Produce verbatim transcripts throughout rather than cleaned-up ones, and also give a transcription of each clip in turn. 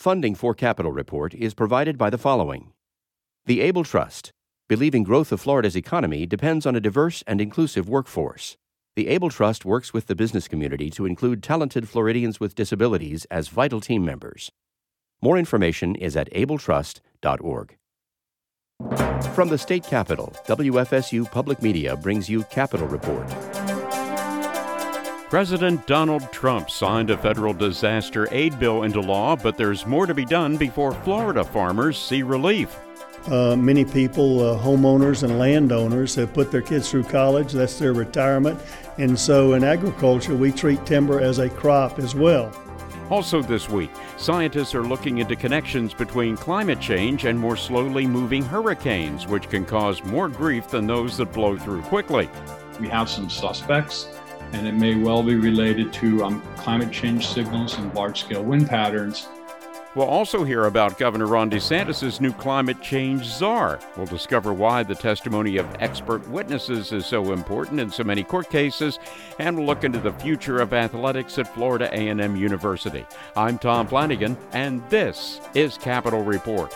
Funding for Capitol Report is provided by the following. The Able Trust, believing growth of Florida's economy depends on a diverse and inclusive workforce. The Able Trust works with the business community to include talented Floridians with disabilities as vital team members. More information is at able trust dot org. From the state capitol, W F S U Public Media brings you Capitol Report. President Donald Trump signed a federal disaster aid bill into law, but there's more to be done before Florida farmers see relief. Uh, many people, uh, homeowners and landowners, have put their kids through college. That's their retirement. And so in agriculture, we treat timber as a crop as well. Also this week, scientists are looking into connections between climate change and more slowly moving hurricanes, which can cause more grief than those that blow through quickly. We have some suspects, and it may well be related to um, climate change signals and large-scale wind patterns. We'll also hear about Governor Ron DeSantis' new climate change czar. We'll discover why the testimony of expert witnesses is so important in so many court cases, and we'll look into the future of athletics at Florida A and M University. I'm Tom Flanagan, and this is Capitol Report.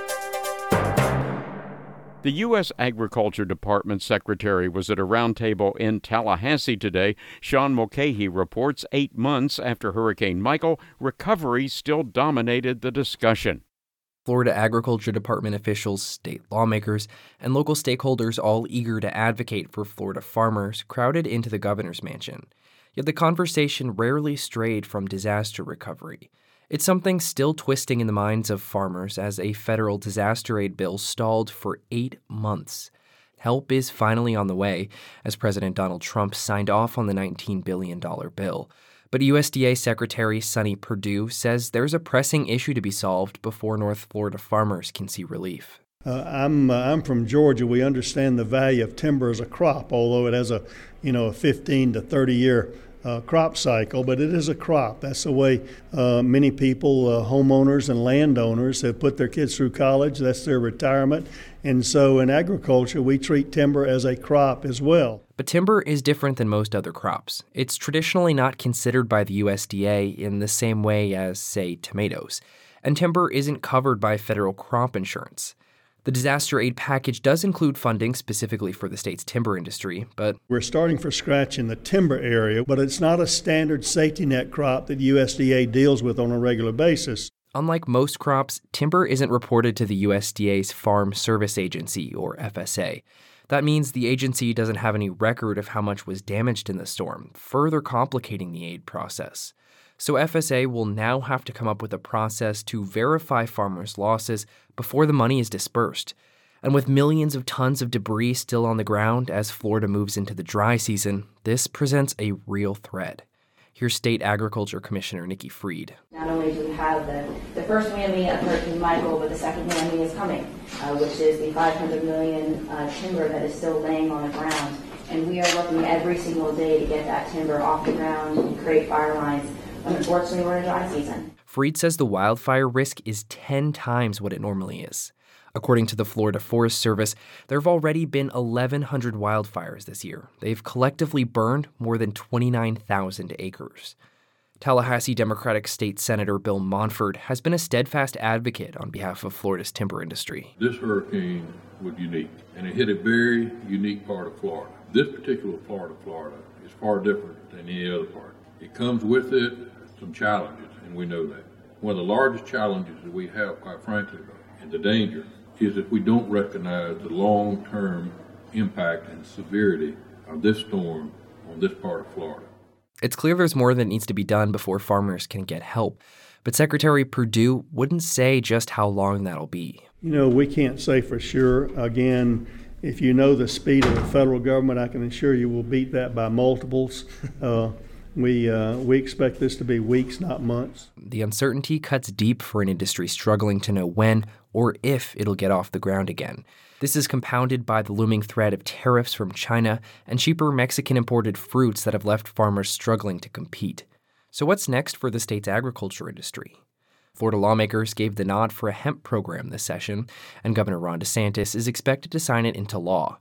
The U S Agriculture Department Secretary was at a roundtable in Tallahassee today. Sean Mulcahy reports eight months after Hurricane Michael, recovery still dominated the discussion. Florida Agriculture Department officials, state lawmakers, and local stakeholders, all eager to advocate for Florida farmers, crowded into the governor's mansion. Yet the conversation rarely strayed from disaster recovery. It's something still twisting in the minds of farmers as a federal disaster aid bill stalled for eight months. Help is finally on the way as President Donald Trump signed off on the nineteen billion dollars bill. But U S D A Secretary Sonny Perdue says there's a pressing issue to be solved before North Florida farmers can see relief. Uh, I'm uh, I'm from Georgia. We understand the value of timber as a crop, although it has a you know a fifteen to thirty year Uh, crop cycle, but it is a crop. That's the way uh, many people, uh, homeowners and landowners, have put their kids through college. That's their retirement. And so in agriculture, we treat timber as a crop as well. But timber is different than most other crops. It's traditionally not considered by the U S D A in the same way as, say, tomatoes. And timber isn't covered by federal crop insurance. The disaster aid package does include funding specifically for the state's timber industry, but we're starting from scratch in the timber area, but it's not a standard safety net crop that U S D A deals with on a regular basis. Unlike most crops, timber isn't reported to the U S D A's Farm Service Agency, or F S A. That means the agency doesn't have any record of how much was damaged in the storm, further complicating the aid process. So F S A will now have to come up with a process to verify farmers' losses before the money is dispersed. And with millions of tons of debris still on the ground as Florida moves into the dry season, this presents a real threat. Here's State Agriculture Commissioner Nikki Fried. Not only do we have the, the first whammy of Hurricane Michael, but the second whammy is coming, uh, which is the five hundred million uh, timber that is still laying on the ground. And we are working every single day to get that timber off the ground and create fire lines. Unfortunately, we're in dry season. Fried says the wildfire risk is ten times what it normally is. According to the Florida Forest Service, there have already been eleven hundred wildfires this year. They've collectively burned more than twenty-nine thousand acres. Tallahassee Democratic State Senator Bill Monfort has been a steadfast advocate on behalf of Florida's timber industry. This hurricane was unique, and it hit a very unique part of Florida. This particular part of Florida is far different than any other part. It comes with it some challenges, and we know that. One of the largest challenges that we have, quite frankly, and the danger, is that we don't recognize the long-term impact and severity of this storm on this part of Florida. It's clear there's more that needs to be done before farmers can get help, but Secretary Perdue wouldn't say just how long that'll be. You know, we can't say for sure. Again, if you know the speed of the federal government, I can assure you we'll beat that by multiples. Uh, We uh, we expect this to be weeks, not months. The uncertainty cuts deep for an industry struggling to know when or if it'll get off the ground again. This is compounded by the looming threat of tariffs from China and cheaper Mexican-imported fruits that have left farmers struggling to compete. So what's next for the state's agriculture industry? Florida lawmakers gave the nod for a hemp program this session, and Governor Ron DeSantis is expected to sign it into law.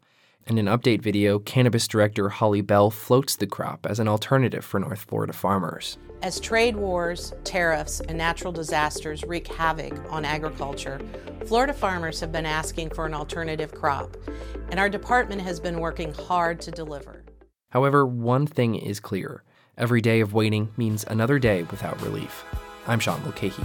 In an update video, cannabis director Holly Bell floats the crop as an alternative for North Florida farmers. As trade wars, tariffs, and natural disasters wreak havoc on agriculture, Florida farmers have been asking for an alternative crop, and our department has been working hard to deliver. However, one thing is clear. Every day of waiting means another day without relief. I'm Sean Mulcahy.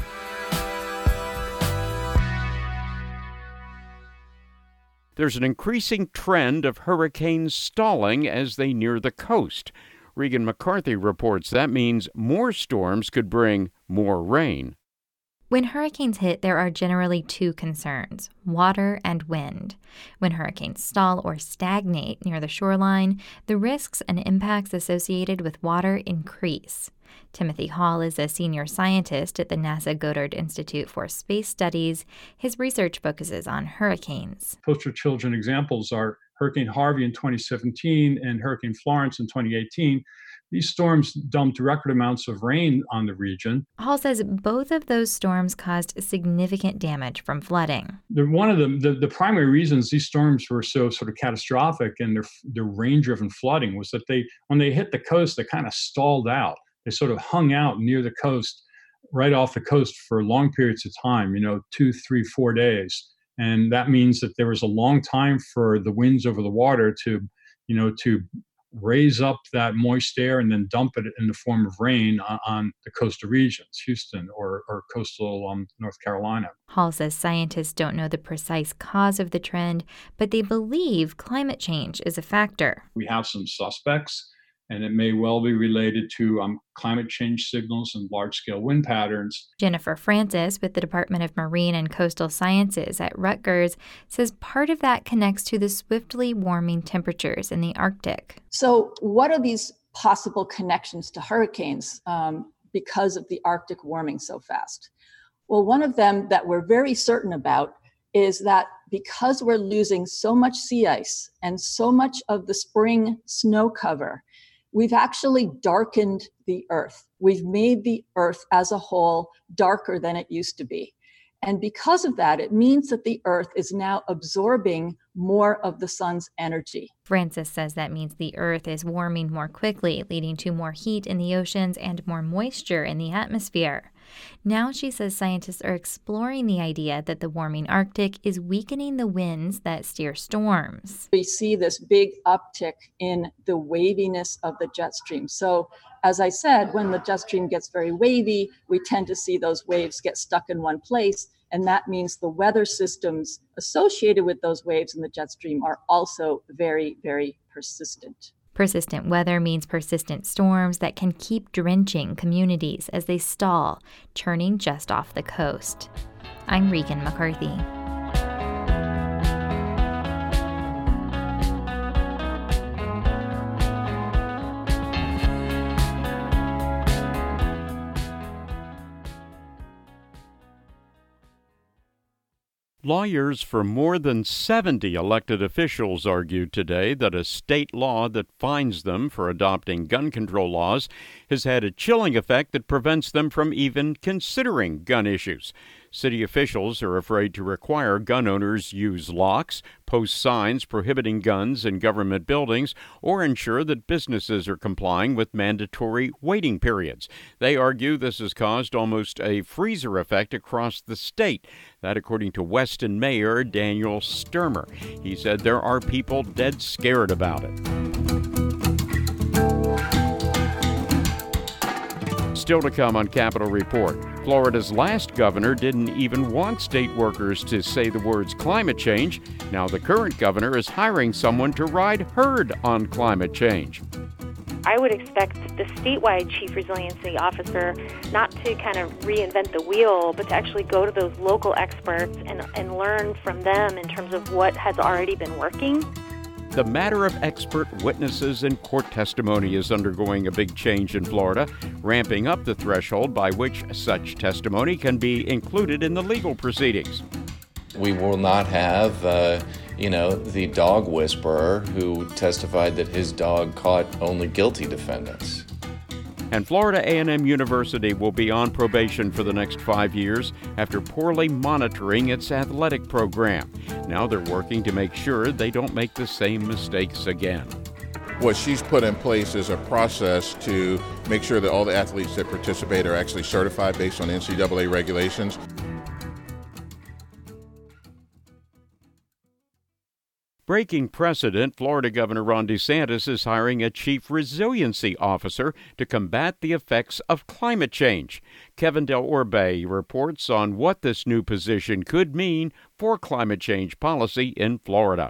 There's an increasing trend of hurricanes stalling as they near the coast. Regan McCarthy reports that means more storms could bring more rain. When hurricanes hit, there are generally two concerns, water and wind. When hurricanes stall or stagnate near the shoreline, the risks and impacts associated with water increase. Timothy Hall is a senior scientist at the NASA Goddard Institute for Space Studies. His research focuses on hurricanes. Poster children examples are Hurricane Harvey in twenty seventeen and Hurricane Florence in twenty eighteen. These storms dumped record amounts of rain on the region. Hall says both of those storms caused significant damage from flooding. They're one of the, the, the primary reasons these storms were so sort of catastrophic and their, their rain-driven flooding was that they, when they hit the coast, they kind of stalled out. They sort of hung out near the coast, right off the coast for long periods of time, you know, two, three, four days. And that means that there was a long time for the winds over the water to, you know, to raise up that moist air and then dump it in the form of rain on, on the coastal regions, Houston or, or coastal um, North Carolina. Hall says scientists don't know the precise cause of the trend, but they believe climate change is a factor. We have some suspects, and it may well be related to um, climate change signals and large-scale wind patterns. Jennifer Francis with the Department of Marine and Coastal Sciences at Rutgers says part of that connects to the swiftly warming temperatures in the Arctic. So what are these possible connections to hurricanes um, because of the Arctic warming so fast? Well, one of them that we're very certain about is that because we're losing so much sea ice and so much of the spring snow cover, we've actually darkened the Earth. We've made the Earth as a whole darker than it used to be. And because of that, it means that the Earth is now absorbing more of the sun's energy. Francis says that means the Earth is warming more quickly, leading to more heat in the oceans and more moisture in the atmosphere. Now, she says scientists are exploring the idea that the warming Arctic is weakening the winds that steer storms. We see this big uptick in the waviness of the jet stream. So, as I said, when the jet stream gets very wavy, we tend to see those waves get stuck in one place. And that means the weather systems associated with those waves in the jet stream are also very, very persistent. Persistent weather means persistent storms that can keep drenching communities as they stall, churning just off the coast. I'm Regan McCarthy. Lawyers for more than seventy elected officials argued today that a state law that fines them for adopting gun control laws has had a chilling effect that prevents them from even considering gun issues. City officials are afraid to require gun owners use locks, post signs prohibiting guns in government buildings, or ensure that businesses are complying with mandatory waiting periods. They argue this has caused almost a freezer effect across the state. That according to Weston Mayor Daniel Sturmer. He said there are people dead scared about it. Still to come on Capitol Report. Florida's last governor didn't even want state workers to say the words climate change. Now the current governor is hiring someone to ride herd on climate change. I would expect the statewide chief resiliency officer not to kind of reinvent the wheel, but to actually go to those local experts and, and learn from them in terms of what has already been working. The matter of expert witnesses and court testimony is undergoing a big change in Florida, ramping up the threshold by which such testimony can be included in the legal proceedings. We will not have, uh, you know, the dog whisperer who testified that his dog caught only guilty defendants. And Florida A and M University will be on probation for the next five years after poorly monitoring its athletic program. Now they're working to make sure they don't make the same mistakes again. What she's put in place is a process to make sure that all the athletes that participate are actually certified based on N C double A regulations. Breaking precedent, Florida Governor Ron DeSantis is hiring a chief resiliency officer to combat the effects of climate change. Kevin Del Orbe reports on what this new position could mean for climate change policy in Florida.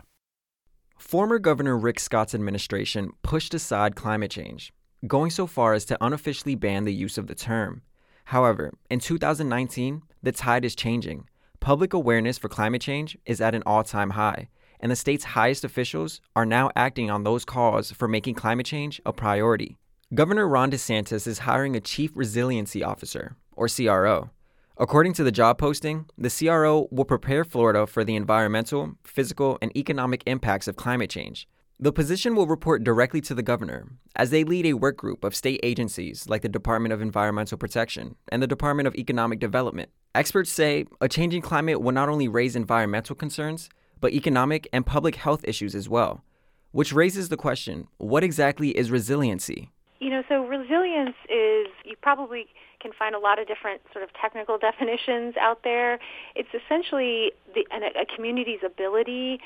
Former Governor Rick Scott's administration pushed aside climate change, going so far as to unofficially ban the use of the term. However, in two thousand nineteen, the tide is changing. Public awareness for climate change is at an all-time high, and the state's highest officials are now acting on those calls for making climate change a priority. Governor Ron DeSantis is hiring a Chief Resiliency Officer, or C R O. According to the job posting, the C R O will prepare Florida for the environmental, physical, and economic impacts of climate change. The position will report directly to the governor, as they lead a work group of state agencies like the Department of Environmental Protection and the Department of Economic Development. Experts say a changing climate will not only raise environmental concerns, but economic and public health issues as well, which raises the question, what exactly is resiliency? You know, so resilience is, you probably can find a lot of different sort of technical definitions out there. It's essentially the, a, a community's ability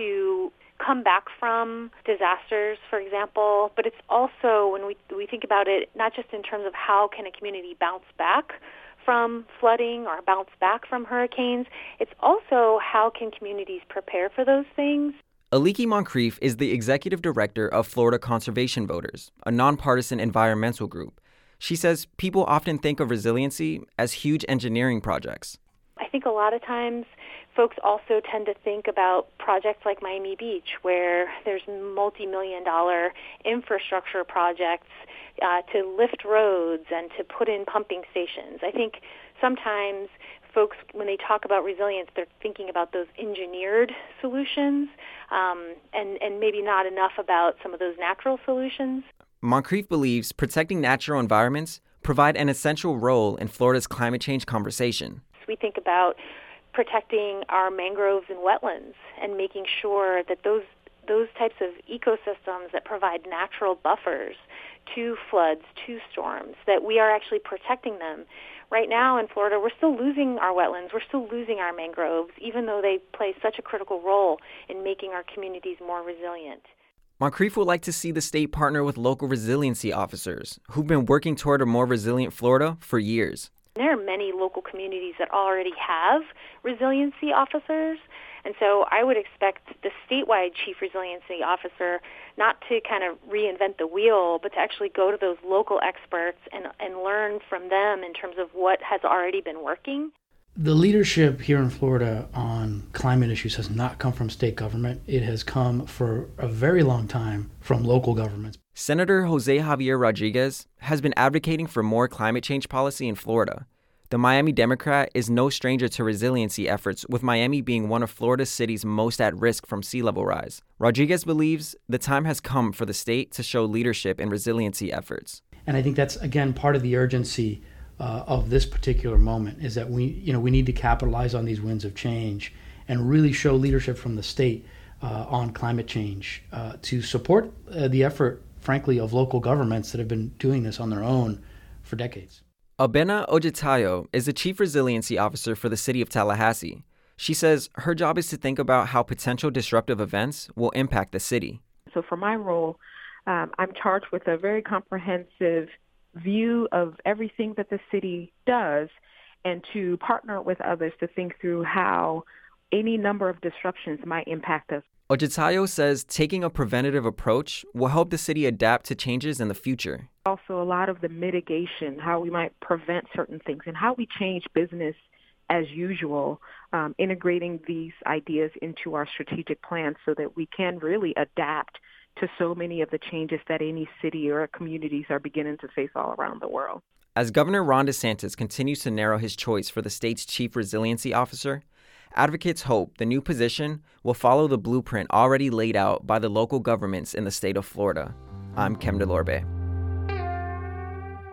to come back from disasters, for example, but it's also, when we we think about it, not just in terms of how can a community bounce back from flooding or bounce back from hurricanes, it's also how can communities prepare for those things. Aliki Moncrief is the executive director of Florida Conservation Voters, a nonpartisan environmental group. She says people often think of resiliency as huge engineering projects. I think a lot of times folks also tend to think about projects like Miami Beach, where there's multi-million dollar infrastructure projects uh, to lift roads and to put in pumping stations. I think sometimes folks, when they talk about resilience, they're thinking about those engineered solutions um, and, and maybe not enough about some of those natural solutions. Moncrief believes protecting natural environments provide an essential role in Florida's climate change conversation. We think about protecting our mangroves and wetlands and making sure that those those types of ecosystems that provide natural buffers to floods, to storms, that we are actually protecting them. Right now in Florida, we're still losing our wetlands, we're still losing our mangroves, even though they play such a critical role in making our communities more resilient. Moncrief would like to see the state partner with local resiliency officers who've been working toward a more resilient Florida for years. There are many local communities that already have resiliency officers, and so I would expect the statewide chief resiliency officer not to kind of reinvent the wheel, but to actually go to those local experts and, and learn from them in terms of what has already been working. The leadership here in Florida on climate issues has not come from state government. It has come for a very long time from local governments. Senator Jose Javier Rodriguez has been advocating for more climate change policy in Florida. The Miami Democrat is no stranger to resiliency efforts, with Miami being one of Florida's cities most at risk from sea level rise. Rodriguez believes the time has come for the state to show leadership in resiliency efforts. And I think that's, again, part of the urgency uh, of this particular moment, is that we, you know, we need to capitalize on these winds of change and really show leadership from the state uh, on climate change uh, to support uh, the effort, frankly, of local governments that have been doing this on their own for decades. Abena Ojetayo is the chief resiliency officer for the city of Tallahassee. She says her job is to think about how potential disruptive events will impact the city. So for my role, um, I'm charged with a very comprehensive view of everything that the city does and to partner with others to think through how any number of disruptions might impact us. Ojetayo says taking a preventative approach will help the city adapt to changes in the future. Also, a lot of the mitigation, how we might prevent certain things and how we change business as usual, um, integrating these ideas into our strategic plan so that we can really adapt to so many of the changes that any city or communities are beginning to face all around the world. As Governor Ron DeSantis continues to narrow his choice for the state's chief resiliency officer, advocates hope the new position will follow the blueprint already laid out by the local governments in the state of Florida. I'm Kem Delorbe.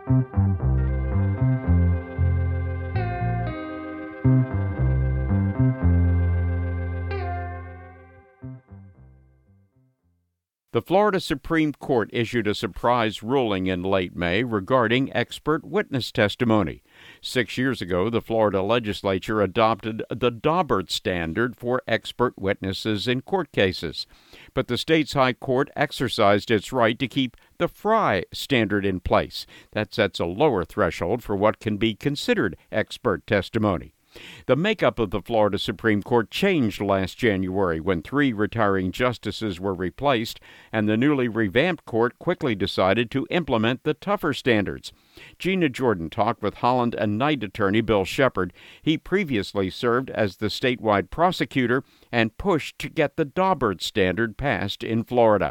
The Florida Supreme Court issued a surprise ruling in late May regarding expert witness testimony. Six years ago, the Florida legislature adopted the Daubert standard for expert witnesses in court cases. But the state's high court exercised its right to keep the Frye standard in place. That sets a lower threshold for what can be considered expert testimony. The makeup of the Florida Supreme Court changed last January when three retiring justices were replaced, and the newly revamped court quickly decided to implement the tougher standards. Gina Jordan talked with Holland and Knight attorney Bill Shepard. He previously served as the statewide prosecutor and pushed to get the Daubert standard passed in Florida.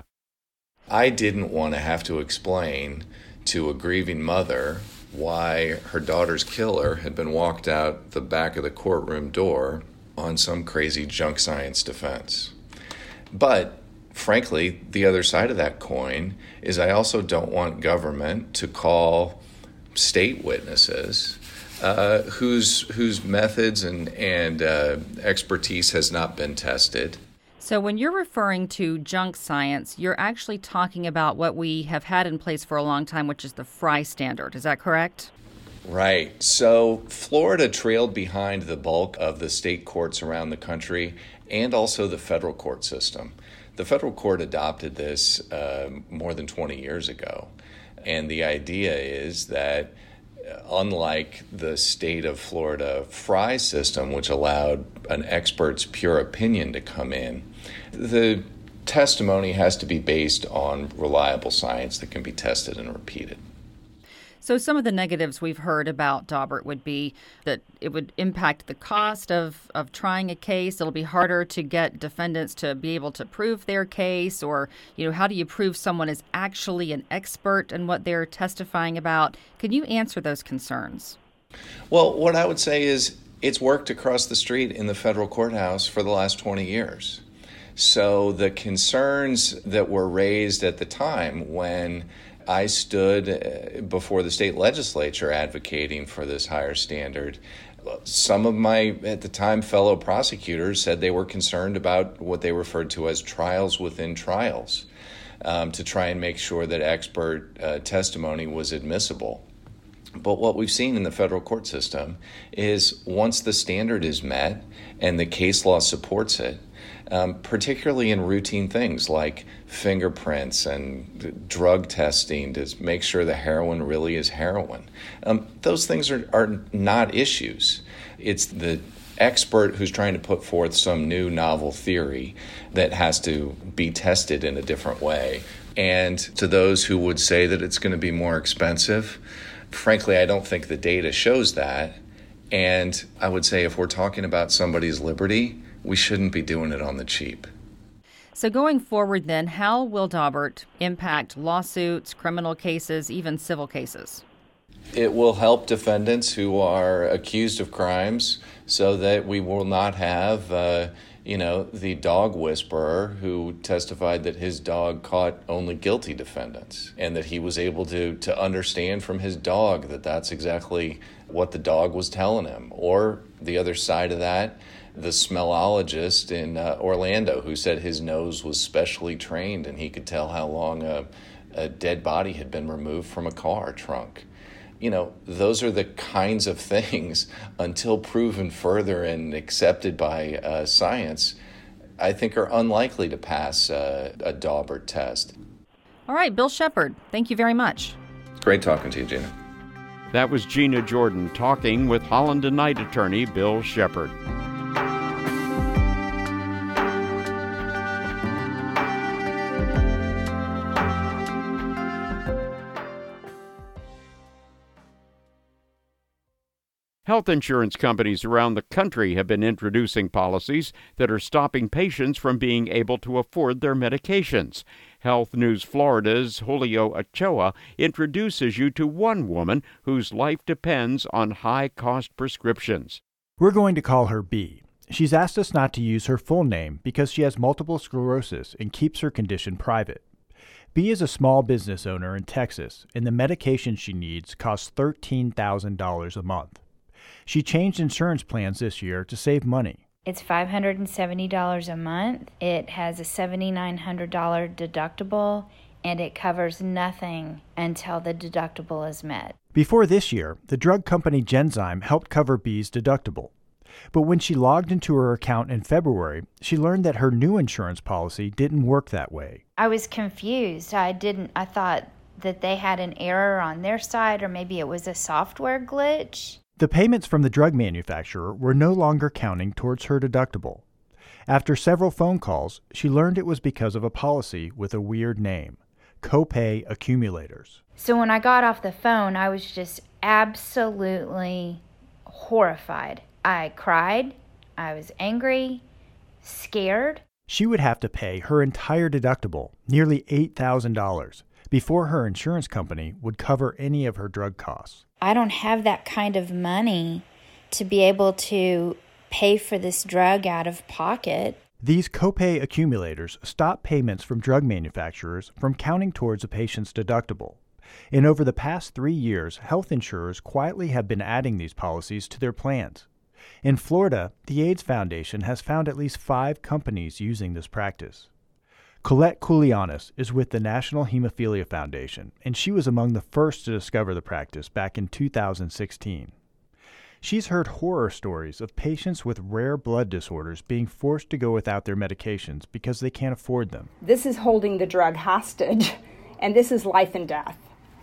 I didn't want to have to explain to a grieving mother why her daughter's killer had been walked out the back of the courtroom door on some crazy junk science defense. But frankly, the other side of that coin is I also don't want government to call state witnesses uh, whose whose methods and, and uh, expertise has not been tested. So when you're referring to junk science, you're actually talking about what we have had in place for a long time, which is the Frye standard. Is that correct? Right. So Florida trailed behind the bulk of the state courts around the country and also the federal court system. The federal court adopted this uh, more than twenty years ago. And the idea is that unlike the state of Florida Frye system, which allowed an expert's pure opinion to come in, the testimony has to be based on reliable science that can be tested and repeated. So some of the negatives we've heard about Daubert would be that it would impact the cost of, of trying a case. It'll be harder to get defendants to be able to prove their case, or, you know, how do you prove someone is actually an expert in what they're testifying about? Can you answer those concerns? Well, what I would say is it's worked across the street in the federal courthouse for the last twenty years. So the concerns that were raised at the time when I stood before the state legislature advocating for this higher standard, some of my, at the time, fellow prosecutors said they were concerned about what they referred to as trials within trials, um, to try and make sure that expert uh, testimony was admissible. But what we've seen in the federal court system is once the standard is met and the case law supports it, um, particularly in routine things like fingerprints and drug testing to make sure the heroin really is heroin, um, those things are, are not issues. It's the expert who's trying to put forth some new novel theory that has to be tested in a different way. And to those who would say that it's going to be more expensive, frankly, I don't think the data shows that. And I would say if we're talking about somebody's liberty, we shouldn't be doing it on the cheap. So going forward then, how will Daubert impact lawsuits, criminal cases, even civil cases? It will help defendants who are accused of crimes so that we will not have, uh, you know, the dog whisperer who testified that his dog caught only guilty defendants and that he was able to, to understand from his dog that that's exactly what the dog was telling him. Or the other side of that, the smellologist in uh, Orlando who said his nose was specially trained and he could tell how long a, a dead body had been removed from a car trunk. You know, those are the kinds of things, until proven further and accepted by uh, science, I think are unlikely to pass uh, a Daubert test. All right, Bill Shepard, thank you very much. It's great talking to you, Gina. That was Gina Jordan talking with Holland and Knight attorney Bill Shepard. Health insurance companies around the country have been introducing policies that are stopping patients from being able to afford their medications. Health News Florida's Julio Ochoa introduces you to one woman whose life depends on high-cost prescriptions. We're going to call her B. She's asked us not to use her full name because she has multiple sclerosis and keeps her condition private. Bee is a small business owner in Texas, and the medication she needs costs thirteen thousand dollars a month. She changed insurance plans this year to save money. It's five hundred seventy dollars a month. It has a seven thousand nine hundred dollars deductible, and it covers nothing until the deductible is met. Before this year, the drug company Genzyme helped cover Bee's deductible. But when she logged into her account in February, she learned that her new insurance policy didn't work that way. I was confused. I didn't, I thought that they had an error on their side, or maybe it was a software glitch. The payments from the drug manufacturer were no longer counting towards her deductible. After several phone calls, she learned it was because of a policy with a weird name, copay accumulators. So when I got off the phone, I was just absolutely horrified. I cried, I was angry, scared. She would have to pay her entire deductible, nearly eight thousand dollars, before her insurance company would cover any of her drug costs. I don't have that kind of money to be able to pay for this drug out of pocket. These copay accumulators stop payments from drug manufacturers from counting towards a patient's deductible. And over the past three years, health insurers quietly have been adding these policies to their plans. In Florida, the AIDS Foundation has found at least five companies using this practice. Colette Koulianis is with the National Hemophilia Foundation, and she was among the first to discover the practice back in two thousand sixteen. She's heard horror stories of patients with rare blood disorders being forced to go without their medications because they can't afford them. This is holding the drug hostage, and this is life and death,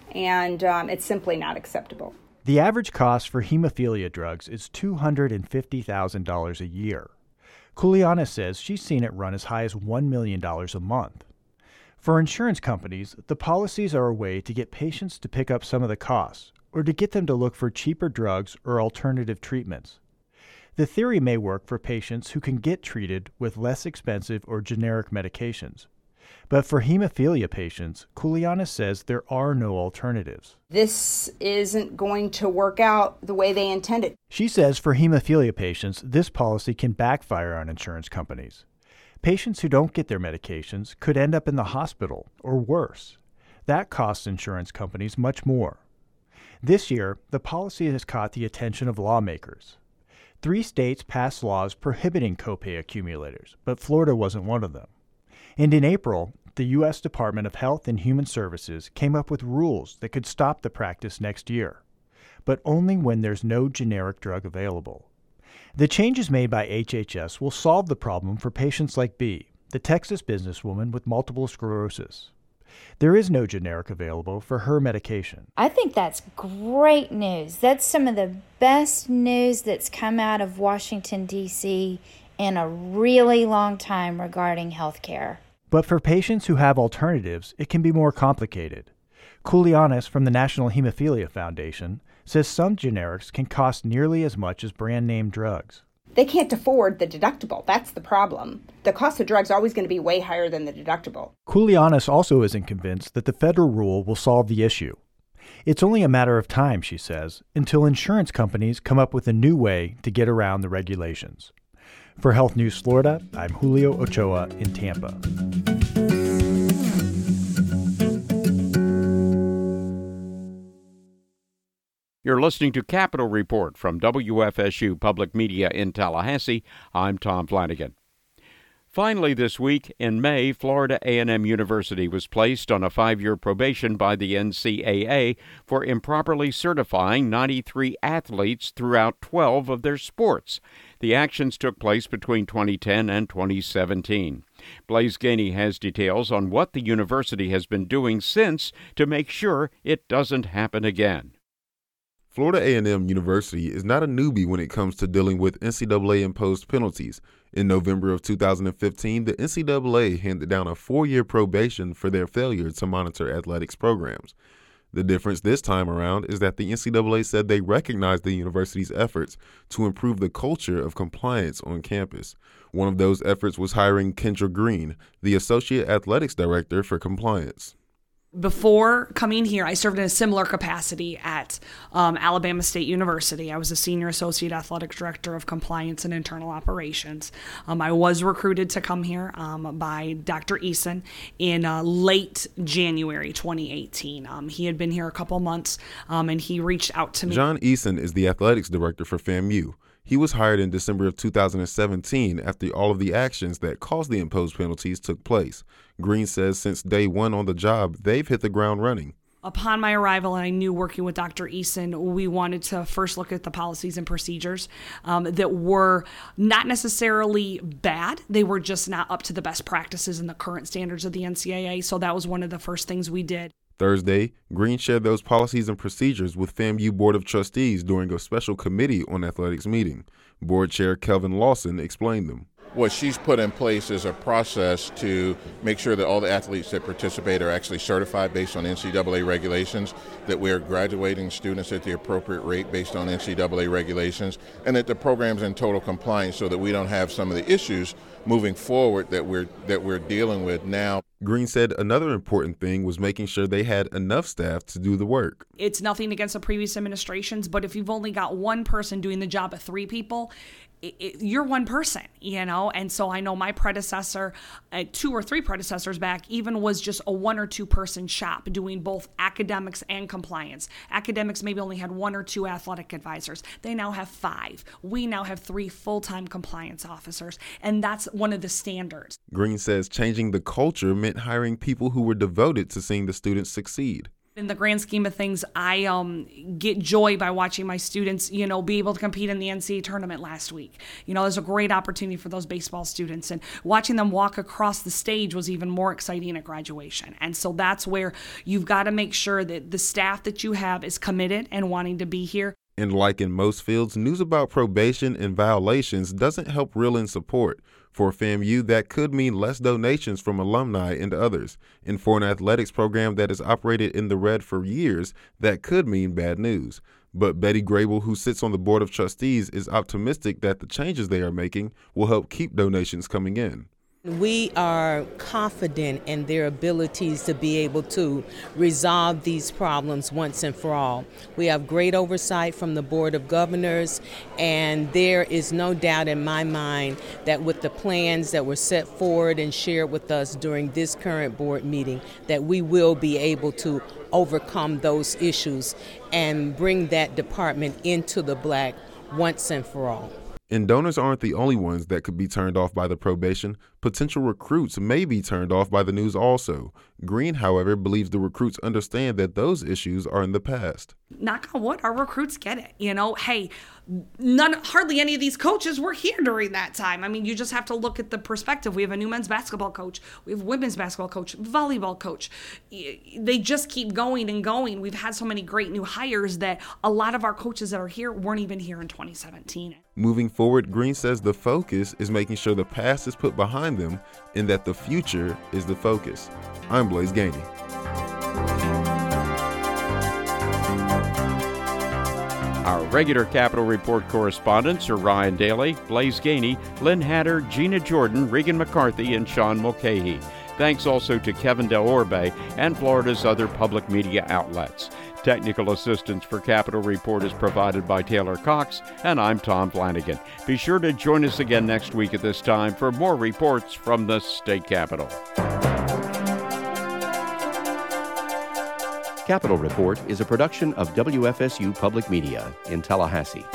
and um, it's simply not acceptable. The average cost for hemophilia drugs is two hundred fifty thousand dollars a year. Koulianis says she's seen it run as high as one million dollars a month. For insurance companies, the policies are a way to get patients to pick up some of the costs, or to get them to look for cheaper drugs or alternative treatments. The theory may work for patients who can get treated with less expensive or generic medications. But for hemophilia patients, Koulianis says there are no alternatives. This isn't going to work out the way they intended. She says for hemophilia patients, this policy can backfire on insurance companies. Patients who don't get their medications could end up in the hospital, or worse. That costs insurance companies much more. This year, the policy has caught the attention of lawmakers. Three states passed laws prohibiting copay accumulators, but Florida wasn't one of them. And in April, the U S Department of Health and Human Services came up with rules that could stop the practice next year, but only when there's no generic drug available. The changes made by H H S will solve the problem for patients like Bee, the Texas businesswoman with multiple sclerosis. There is no generic available for her medication. I think that's great news. That's some of the best news that's come out of Washington, D C in a really long time regarding health care. But for patients who have alternatives, it can be more complicated. Koulianis from the National Hemophilia Foundation says some generics can cost nearly as much as brand-name drugs. They can't afford the deductible. That's the problem. The cost of drugs is always going to be way higher than the deductible. Koulianis also isn't convinced that the federal rule will solve the issue. It's only a matter of time, she says, until insurance companies come up with a new way to get around the regulations. For Health News Florida, I'm Julio Ochoa in Tampa. You're listening to Capitol Report from W F S U Public Media in Tallahassee. I'm Tom Flanagan. Finally this week, in May, Florida A and M University was placed on a five-year probation by the N C A A for improperly certifying ninety-three athletes throughout twelve of their sports. The actions took place between twenty ten and twenty seventeen. Blaise Gainey has details on what the university has been doing since to make sure it doesn't happen again. Florida A and M University is not a newbie when it comes to dealing with N C double A-imposed penalties. In November of two thousand fifteen, the N C double A handed down a four-year probation for their failure to monitor athletics programs. The difference this time around is that the N C double A said they recognized the university's efforts to improve the culture of compliance on campus. One of those efforts was hiring Kendra Green, the Associate Athletics Director for Compliance. Before coming here, I served in a similar capacity at um, Alabama State University. I was a senior associate athletic director of compliance and internal operations. Um, I was recruited to come here um, by Doctor Eason in uh, late January twenty eighteen. Um, he had been here a couple months, um, and he reached out to me. John Eason is the athletics director for FAMU. He was hired in December of two thousand seventeen after all of the actions that caused the imposed penalties took place. Green says since day one on the job, they've hit the ground running. Upon my arrival, and I knew working with Doctor Eason, we wanted to first look at the policies and procedures um, that were not necessarily bad. They were just not up to the best practices and the current standards of the N C double A. So that was one of the first things we did. Thursday, Green shared those policies and procedures with FAMU Board of Trustees during a special committee on athletics meeting. Board Chair Kelvin Lawson explained them. What she's put in place is a process to make sure that all the athletes that participate are actually certified based on N C double A regulations, that we're graduating students at the appropriate rate based on N C double A regulations, and that the program's in total compliance so that we don't have some of the issues moving forward that we're that we're dealing with now. Green said another important thing was making sure they had enough staff to do the work. It's nothing against the previous administrations, but if you've only got one person doing the job of three people, it, it, you're one person, you know? And so I know my predecessor, uh, two or three predecessors back, even was just a one or two person shop doing both academics and compliance. Academics maybe only had one or two athletic advisors. They now have five. We now have three full-time compliance officers, and that's one of the standards. Green says changing the culture meant hiring people who were devoted to seeing the students succeed. In the grand scheme of things, I um, get joy by watching my students, you know, be able to compete in the N C double A tournament last week. You know, there's a great opportunity for those baseball students, and watching them walk across the stage was even more exciting at graduation. And so that's where you've got to make sure that the staff that you have is committed and wanting to be here. And like in most fields, news about probation and violations doesn't help reel in support. For FAMU, that could mean less donations from alumni and others. And for an athletics program that has operated in the red for years, that could mean bad news. But Betty Grable, who sits on the Board of Trustees, is optimistic that the changes they are making will help keep donations coming in. We are confident in their abilities to be able to resolve these problems once and for all. We have great oversight from the Board of Governors, and there is no doubt in my mind that with the plans that were set forward and shared with us during this current board meeting, that we will be able to overcome those issues and bring that department into the black once and for all. And donors aren't the only ones that could be turned off by the probation. Potential recruits may be turned off by the news also. Green, however, believes the recruits understand that those issues are in the past. Knock on wood, our recruits get it. You know, hey, none, hardly any of these coaches were here during that time. I mean, you just have to look at the perspective. We have a new men's basketball coach. We have a women's basketball coach, volleyball coach. They just keep going and going. We've had so many great new hires that a lot of our coaches that are here weren't even here in twenty seventeen. Moving forward, Green says the focus is making sure the past is put behind them and that the future is the focus. I'm Blaise Gainey. Our regular Capitol Report correspondents are Ryan Daly, Blaise Gainey, Lynn Hatter, Gina Jordan, Regan McCarthy, and Sean Mulcahy. Thanks also to Kevin Del Orbe and Florida's other public media outlets. Technical assistance for Capitol Report is provided by Taylor Cox, and I'm Tom Flanagan. Be sure to join us again next week at this time for more reports from the state capitol. Capitol Report is a production of W F S U Public Media in Tallahassee.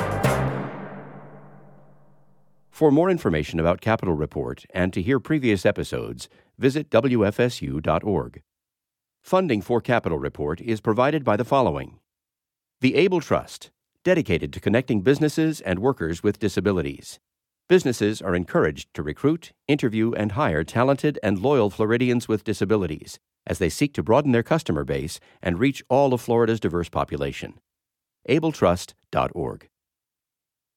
For more information about Capitol Report and to hear previous episodes, visit W F S U dot org. Funding for Capitol Report is provided by the following: the Able Trust, dedicated to connecting businesses and workers with disabilities. Businesses are encouraged to recruit, interview, and hire talented and loyal Floridians with disabilities as they seek to broaden their customer base and reach all of Florida's diverse population. able trust dot org.